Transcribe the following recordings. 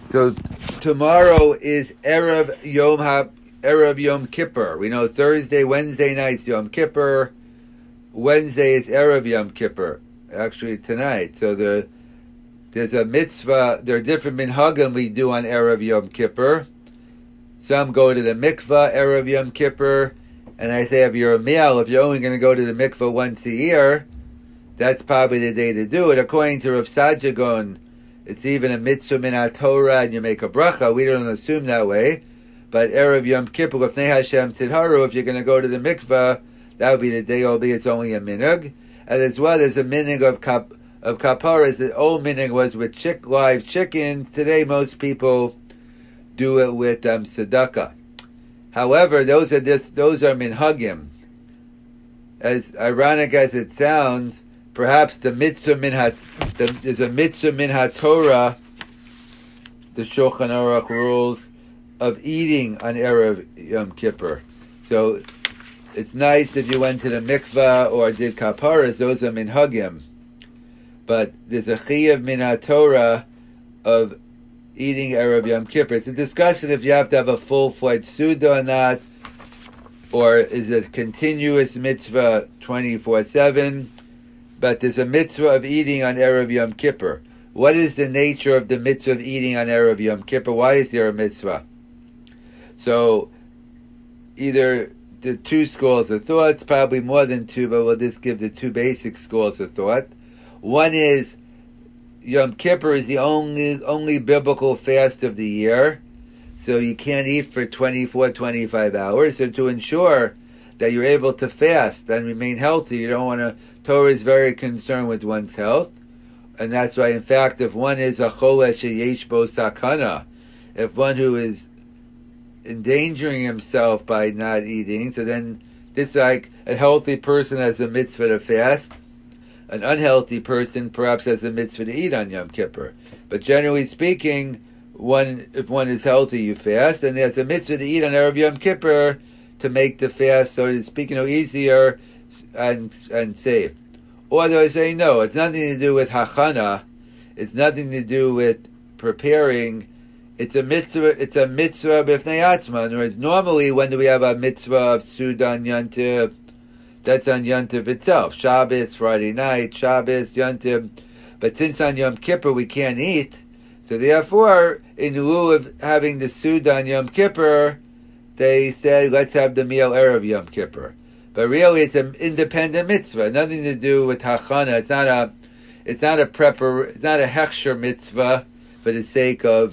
So tomorrow is Erev Yom Kippur. We know Thursday, Wednesday night's Yom Kippur. Wednesday is Erev Yom Kippur. Actually tonight. So there's a mitzvah. There are different minhagim we do on Erev Yom Kippur. Some go to the mikvah Erev Yom Kippur, and I say if you're a male, if you're only going to go to the mikvah once a year, that's probably the day to do it. According to Rav Sajagon, it's even a mitzvah min Torah, and you make a bracha. We don't assume that way, but Erev Yom Kippur, Lefnei Hashem Tzidharu, if you're going to go to the mikvah, that would be the day. Albeit it's only a minhag, and as well as a minhag of kaparas. The old minhag was with live chickens. Today, most people do it with tzedakah. However, those are minhagim. As ironic as it sounds, perhaps there's a mitzvah min Torah, the Shulchan Aruch rules, of eating on Erev Yom Kippur. So it's nice if you went to the mikvah or did kaparas, those are minhagim. But there's a chiyuv min Torah of eating Erev Yom Kippur. It's a discussion if you have to have a full-fledged Suda or not, or is it continuous mitzvah 24/7? But there's a mitzvah of eating on Erev Yom Kippur. What is the nature of the mitzvah of eating on Erev Yom Kippur? Why is there a mitzvah? So, either the two schools of thought, probably more than two, but we'll just give the two basic schools of thought. One is Yom Kippur is the only biblical fast of the year, so you can't eat for 24, 25 hours. So to ensure that you're able to fast and remain healthy, you don't want to. Torah is very concerned with one's health, and that's why, in fact, if one is a cholesh sheyesh bo sakana, if one who is endangering himself by not eating, so then this like a healthy person has a mitzvah to fast. An unhealthy person perhaps has a mitzvah to eat on Yom Kippur. But generally speaking, if one is healthy, you fast, and there's a mitzvah to eat on Erev Yom Kippur to make the fast, so to speak, easier and safe. Or they say, no, it's nothing to do with hachana, it's nothing to do with preparing, it's a mitzvah b'fnei atzma. In other words, normally when do we have a mitzvah of Suda on Yom Tov? That's on Yom Tov itself. Shabbos, Friday night, Shabbos, Yom Tov. But since on Yom Kippur we can't eat, so therefore, in lieu of having the Suda on Yom Kippur, they said, let's have the meal Erev Yom Kippur. But really, it's an independent mitzvah, nothing to do with hachana. It's not a hechsher mitzvah for the sake of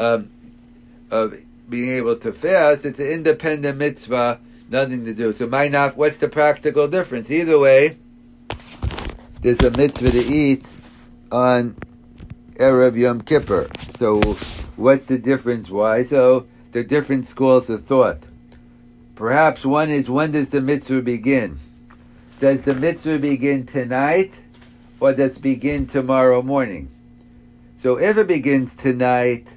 being able to fast. It's an independent mitzvah. Nothing to do. So what's the practical difference? Either way, there's a mitzvah to eat on Erev Yom Kippur. So what's the difference? Why? So there are different schools of thought. Perhaps one is, when does the mitzvah begin? Does the mitzvah begin tonight, or does it begin tomorrow morning? So if it begins tonight,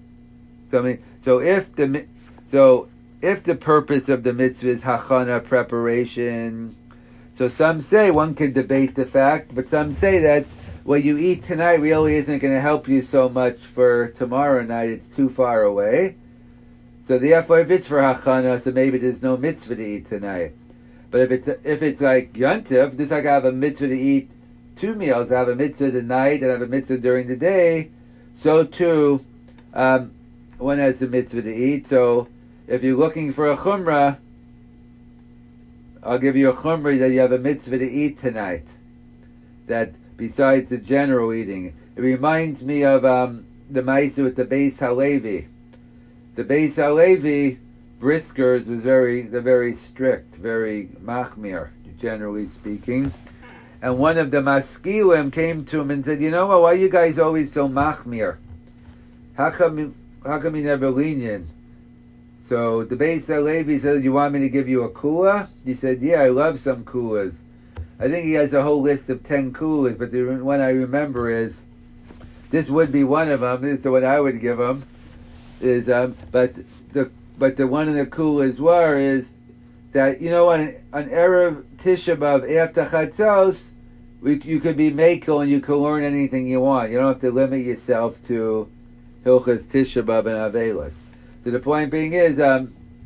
if the purpose of the mitzvah is hachana, preparation, so some say, one could debate the fact, but some say that what you eat tonight really isn't going to help you so much for tomorrow night, it's too far away. So therefore, if it's for hachana, so maybe there's no mitzvah to eat tonight. But if it's like Yom Tov, just like I have a mitzvah to eat two meals, I have a mitzvah tonight and I have a mitzvah during the day, so too, one has a mitzvah to eat. So if you're looking for a chumrah, I'll give you a chumrah that you have a mitzvah to eat tonight. That besides the general eating, it reminds me of the Maisa with the Beis Halevi. The Beis Halevi briskers was very strict, very machmir, generally speaking. And one of the maskilim came to him and said, "You know what? Why are you guys always so machmir? How come you never lenient?" So the Beis Halevi said, "You want me to give you a kula?" He said, "Yeah, I love some kulas." I think he has a whole list of 10 kulas, but the one I remember is, this would be one of them. This is the one I would give him. But the one in the kulas is that, on Erev Tisha B'Av after Chatzos, you could be makel and you could learn anything you want. You don't have to limit yourself to Hilchas Tisha B'Av and Avelis. So the point being is, that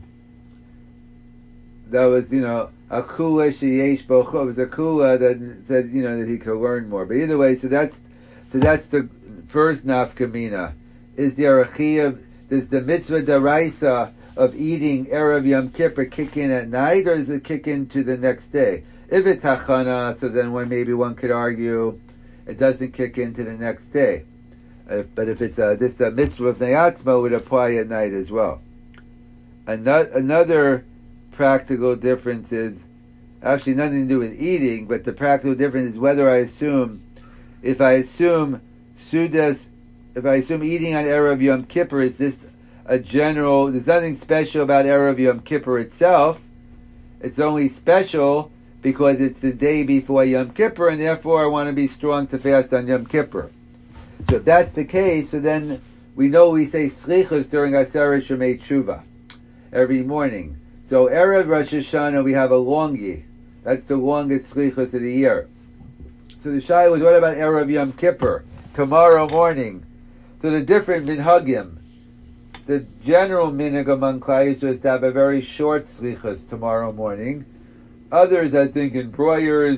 was, a kula sheyesh bo chum. It was a kula that said, that he could learn more. But either way, so that's the first nafkamina. Is there a chiyuv? Does the mitzvah daraisa of eating Erev Yom Kippur kick in at night, or does it kick into the next day? If it's hachana, so then maybe one could argue it doesn't kick into the next day. But if it's the mitzvah of neyatzma, would apply at night as well. Another practical difference is actually nothing to do with eating, but the practical difference is whether if I assume eating on Erev Yom Kippur is this a general, there's nothing special about Erev Yom Kippur itself. It's only special because it's the day before Yom Kippur, and therefore I want to be strong to fast on Yom Kippur. So if that's the case, so then we say slichus during Aseret Shemei Tshuva every morning. So Erev Rosh Hashanah we have a longi. That's the longest slichus of the year. So the shayla was, what about Erev Yom Kippur? Tomorrow morning. So the different minhagim. The general minhag among Klai was to have a very short slichus tomorrow morning. Others, I think, in Breuer's,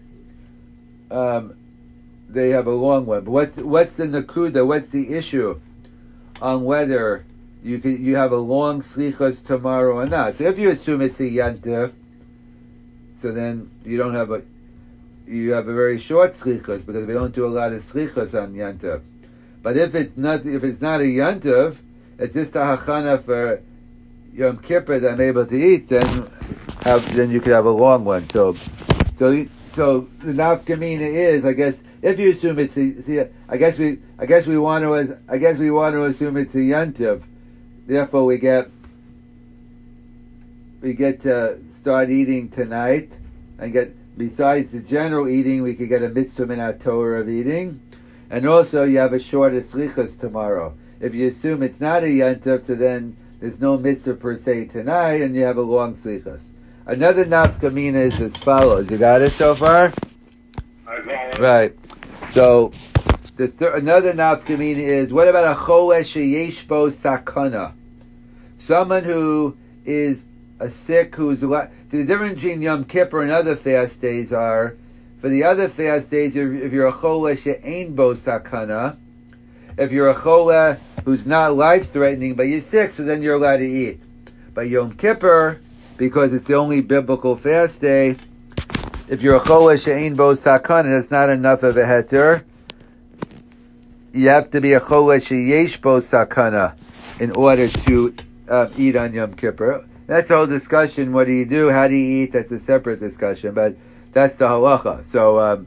they have a long one. But what's the nakuda? What's the issue on whether you have a long slichus tomorrow or not? So if you assume it's a yantif, so then you have a very short slichus because we don't do a lot of slichus on yantif. But if it's not a yantif, it's just a hachana for Yom Kippur that I'm able to eat, then you could have a long one. So the nafkamina is, I guess, if you assume it's I guess we want to assume it's a yantiv. Therefore, we get to start eating tonight, and besides the general eating, we could get a mitzvah in our Torah of eating, and also you have a shorter slichus tomorrow. If you assume it's not a yantiv, so then there's no mitzvah per se tonight, and you have a long slichus. Another nafkamina is as follows. You got it so far? I got it. Right. So another nafkamina is, what about a cholesh sheyesh bo sakana? Someone who is a sick, the difference between Yom Kippur and other fast days are, for the other fast days, if you're a cholesh she'ein bo sakana, if you're a cholesh who's not life-threatening, but you're sick, so then you're allowed to eat. But Yom Kippur, because it's the only biblical fast day, if you're a cholesh she'ein bo sakana, that's not enough of a heter. You have to be a cholesh sheyesh bo sakana in order to eat on Yom Kippur. That's the whole discussion. What do you do? How do you eat? That's a separate discussion, but that's the halacha. So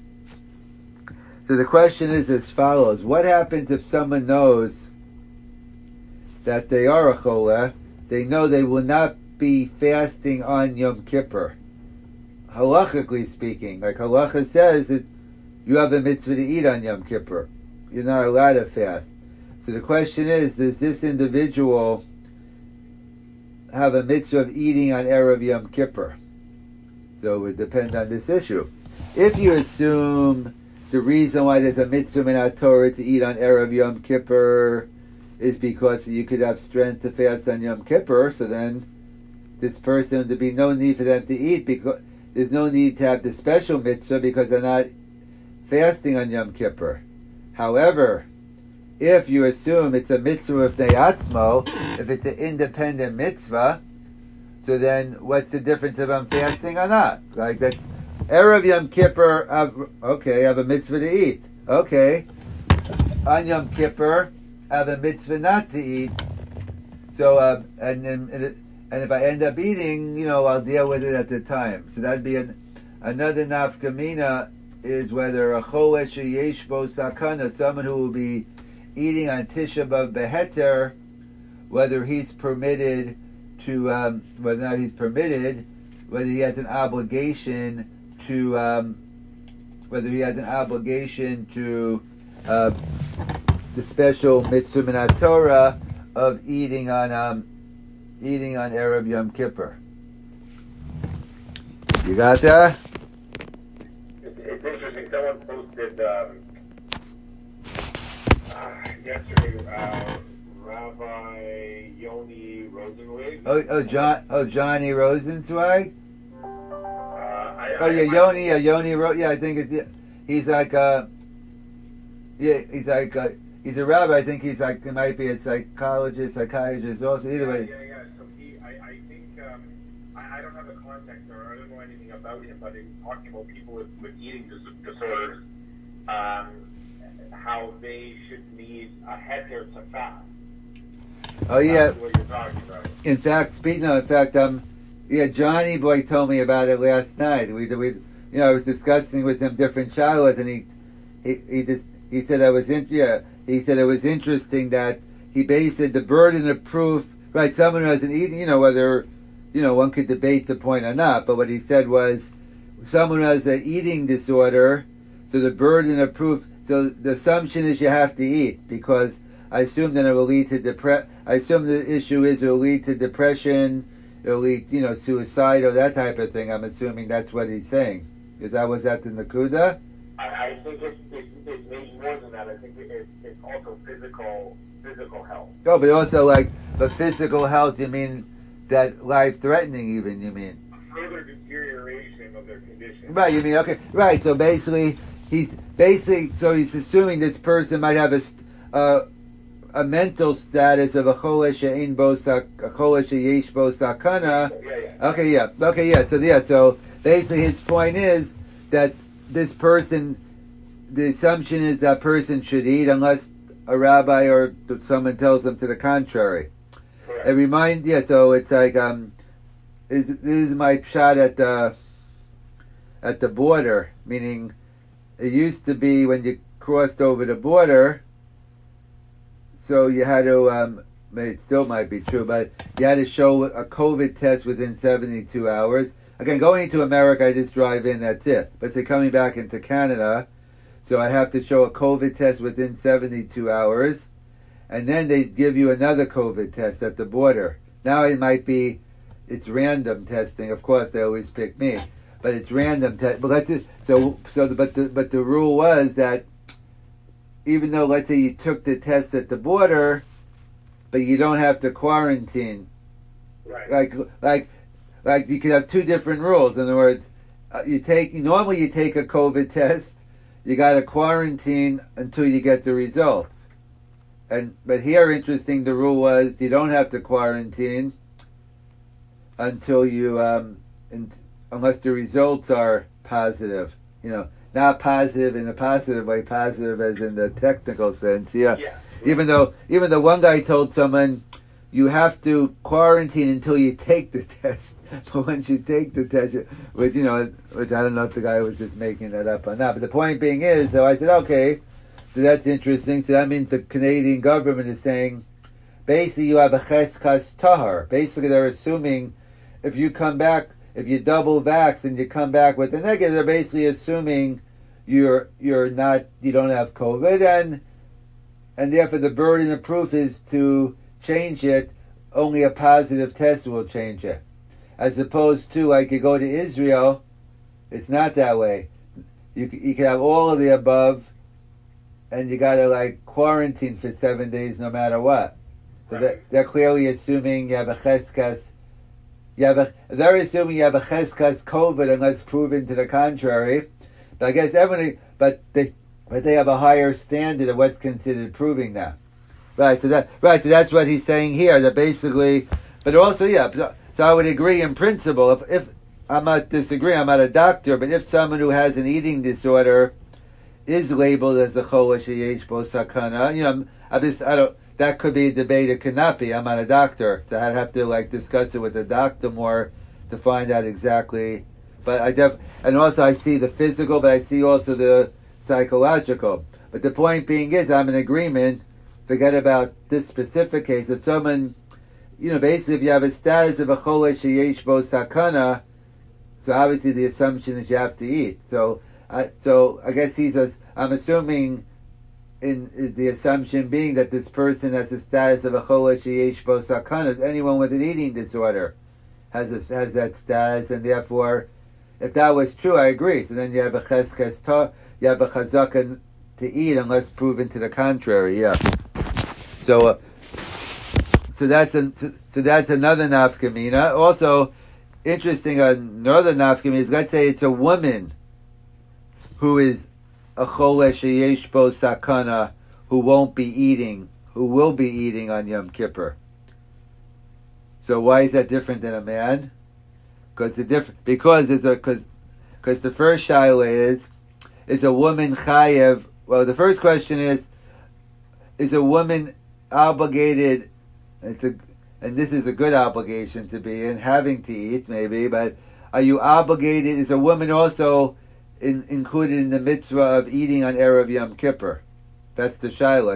the question is as follows: what happens if someone knows that they are a cholesh? They know they will not be fasting on Yom Kippur. Halachically speaking, like halacha says, that you have a mitzvah to eat on Yom Kippur. You're not allowed to fast. So the question is, does this individual have a mitzvah of eating on Erev Yom Kippur? So it would depend on this issue. If you assume the reason why there's a mitzvah in our Torah to eat on Erev Yom Kippur is because you could have strength to fast on Yom Kippur, so then this person, there'd be no need for them to eat, because there's no need to have the special mitzvah because they're not fasting on Yom Kippur. However, if you assume it's a mitzvah of neyatzmo, if it's an independent mitzvah, so then what's the difference if I'm fasting or not? Like that's Erev Yom Kippur, I have a mitzvah to eat. Okay. On Yom Kippur, I have a mitzvah not to eat. So, and if I end up eating, I'll deal with it at the time. So that'd be another nafkamina, is whether a cholesh sheyesh bo sakana, someone who will be eating on Tisha B'Av beheter, whether he's permitted to, whether he has an obligation to, the special mitzvah min Torah of eating on Erev Yom Kippur. You got that? It's interesting. Someone posted yesterday, Rabbi Yoni Rosenweg. Johnny Rosenzweig. Yoni. I think it's. He's like he's a rabbi. I think he's like, he might be a psychiatrist also. Either way. Yeah. So I think, I don't have the context or I don't know anything about him, but in talking about people with eating disorders, how they should need a heter to fast. Oh yeah. That's what you're talking about. In fact, Johnny Boy told me about it last night. I was discussing with him different childhoods, and he said he said it was interesting that he based the burden of proof, right? Someone who hasn't eaten, whether, one could debate the point or not, but what he said was, someone who has an eating disorder, so the burden of proof, so the assumption is you have to eat, because I assume that it will lead to I assume the issue is it will lead to depression, it will lead, suicide or that type of thing. I'm assuming that's what he's saying. Was that the Nakuda? I think it's maybe more than that. I think it's also physical health. Oh, but also but physical health, you mean that life-threatening even, you mean? Further deterioration of their condition. Right, you mean, okay. Right, so basically, he's assuming this person might have a mental status of a cholesh yesh bo sakana. Yeah. So basically his point is that this person, the assumption is that person should eat unless a rabbi or someone tells them to the contrary. Correct. So it's like, this is my shot at the border, meaning it used to be when you crossed over the border, so you had to, it still might be true, but you had to show a COVID test within 72 hours. Again, going into America, I just drive in, that's it. But say coming back into Canada, so I have to show a COVID test within 72 hours, and then they give you another COVID test at the border. Now it's random testing. Of course, they always pick me, but it's random test. But but the rule was that even though, let's say you took the test at the border, but you don't have to quarantine. Right. Like you could have two different rules. In other words, normally you take a COVID test, you got to quarantine until you get the results. But here, interesting, the rule was you don't have to quarantine until you unless the results are positive. Not positive in a positive way, positive as in the technical sense. Yeah. Even though one guy told someone, you have to quarantine until you take the test. But once you take the test, which I don't know if the guy was just making that up or not. But the point being is, so I said, okay, so that's interesting. So that means the Canadian government is saying, basically you have a cheskas tahar. Basically they're assuming if you double vax and you come back with a negative, they're basically assuming you don't have COVID, and therefore the burden of proof is to change it. Only a positive test will change it. As opposed to, like, you go to Israel, it's not that way. You can have all of the above, and you gotta quarantine for 7 days no matter what. So they're clearly assuming you have a cheskas. They're assuming you have a cheskas COVID unless proven to the contrary. But I guess but they have a higher standard of what's considered proving that. So that's what he's saying here. That basically, but also So I would agree in principle. If I'm not disagreeing, I'm not a doctor, but if someone who has an eating disorder is labeled as a cholesh yesh bo sakana, that could be a debate, it could not be. I'm not a doctor, so I'd have to discuss it with the doctor more to find out exactly. But and also I see the physical, but I see also the psychological. But the point being is, I'm in agreement. Forget about this specific case. If someone, basically if you have a status of a cholesh yesh bo sakana, so obviously the assumption is you have to eat. So I guess I'm assuming in the assumption being that this person has the status of a cholesh yesh bo sakana. Anyone with an eating disorder has that status, and therefore, if that was true, I agree. So then you have a cheskas, you have a chazaka to eat unless proven to the contrary. Yeah. So that's another nafkamina. Also, interesting, another nafkamina is, let's say it's a woman who is a chole sheyesh bo sakana, who will be eating on Yom Kippur. So why is that different than a man? Because the first shaila is a woman chayev? Well, the first question is a woman obligated? And this is a good obligation to be in, having to eat maybe, but are you obligated? Is a woman also included in the mitzvah of eating on Erev Yom Kippur? That's the shaila.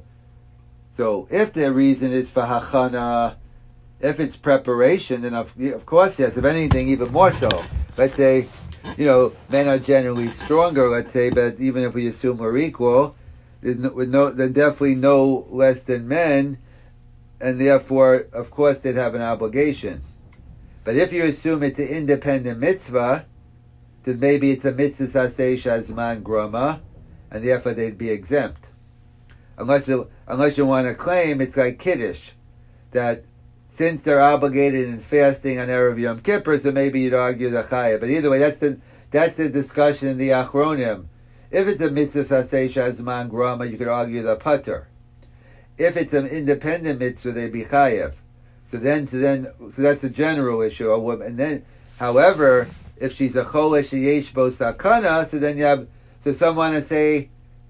So if the reason is for hachana, if it's preparation, then of course yes. If anything, even more so. Let's say, men are generally stronger. Let's say, but even if we assume we're equal, they're definitely no less than men, and therefore, of course, they'd have an obligation. But if you assume it's an independent mitzvah, then maybe it's a mitzvah saseh shazman groma, and therefore they'd be exempt. Unless you want to claim it's like Kiddush, that since they're obligated in fasting on Erev Yom Kippur, so maybe you'd argue the chaya. But either way, that's the discussion in the Achronim. If it's a mitzvah saseh shazman groma, you could argue the pater. If it's an independent mitzvah, they'd be chayev. So that's a general issue. A woman, and then, however, if she's a chole sheyesh bo sakana, so some want to say,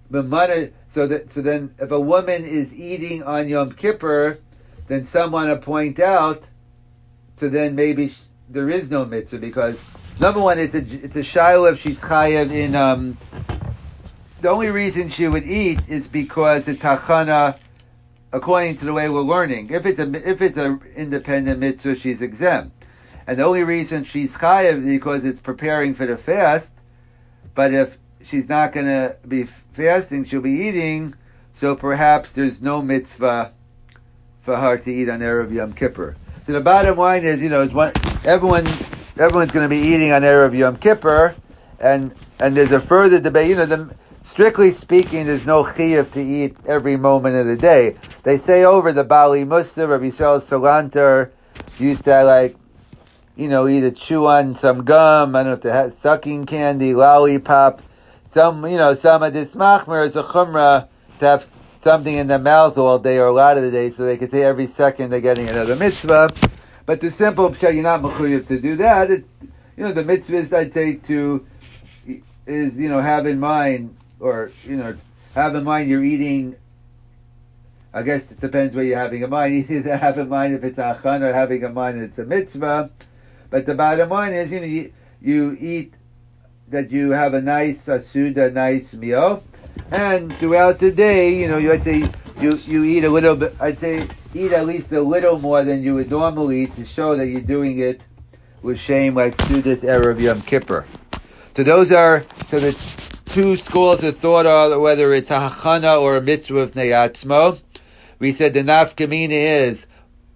so then if a woman is eating on Yom Kippur, then some want to point out, so then maybe there is no mitzvah, because number one, it's a shiloh if she's chayev in, the only reason she would eat is because it's hachana, according to the way we're learning. If it's a independent mitzvah, she's exempt. And the only reason she's chayev is because it's preparing for the fast. But if she's not going to be fasting, she'll be eating, so perhaps there's no mitzvah for her to eat on Erev Yom Kippur. So the bottom line is, everyone's going to be eating on Erev Yom Kippur, and there's a further debate. Strictly speaking, there's no chiyuv to eat every moment of the day. They say over the Bali Musa, Rabbi Yisrael Salanter used to either chew on some gum, I don't know if they had sucking candy, lollipop, some of this machmer is a chumrah to have something in their mouth all day or a lot of the day, so they could say every second they're getting another mitzvah. But the simple pshat, you're not mechuyev to do that. The mitzvahs I'd say have in mind, have in mind you're eating. I guess it depends what you're having in mind. Either have in mind if it's achan or having in mind it's a mitzvah. But the bottom line is, you eat, that you have a nice suda, nice meal, and throughout the day, I'd say you eat a little bit. I'd say eat at least a little more than you would normally to show that you're doing it with shame, like Sudas Erev Yom Kippur. So the two schools of thought are whether it's a hachana or a mitzvah of neyatzmo. We said the nafkamina is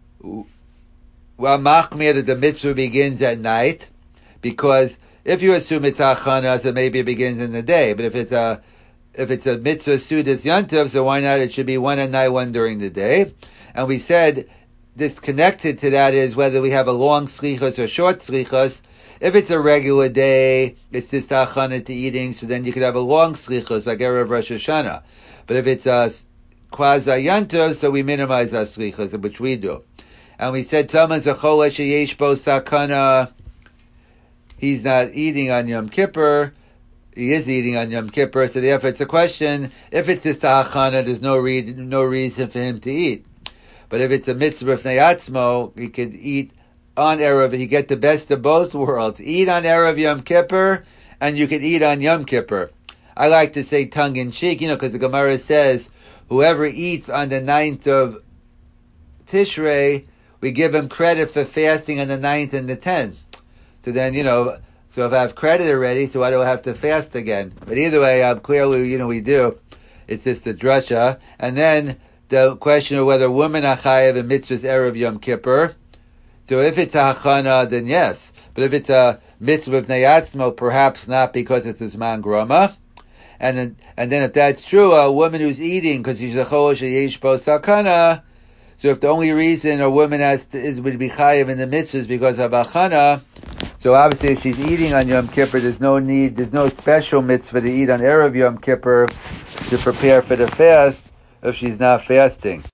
machmir that the mitzvah begins at night, because if you assume it's hachana, so maybe it begins in the day. But if it's a mitzvah sudas yantav, so why not? It should be one at night, one during the day. And we said this connected to that is whether we have a long slichos or short slichos. If it's a regular day, it's just hachana to eating, so then you could have a long slichos like Erev Rosh Hashanah. But if it's a quasi yantav, so we minimize our slichos, which we do. And we said someone's a chole sheyesh bo sakana, he's not eating on Yom Kippur. He is eating on Yom Kippur, so therefore it's a question. If it's just a hachana, there's no reason for him to eat. But if it's a mitzvah of neyatzmo, he could eat on Erev. He get the best of both worlds. Eat on Erev Yom Kippur, and you could eat on Yom Kippur. I like to say tongue in cheek, because the Gemara says whoever eats on the 9th of Tishrei, we give him credit for fasting on the 9th and the 10th. So then, so if I have credit already, so why do I have to fast again? But either way, clearly, we do. It's just a drasha. And then the question of whether women are chayav in mitzvahs Erev Yom Kippur. So if it's a hachana, then yes. But if it's a mitzvah of neyatzmo, perhaps not, because it's a zman groma. And then if that's true, a woman who's eating because she's a cholosh yesh bo sakana. So if the only reason a woman would be chayiv in the mitzvah is because of achana, so obviously if she's eating on Yom Kippur, there's no special mitzvah to eat on Erev Yom Kippur to prepare for the fast if she's not fasting.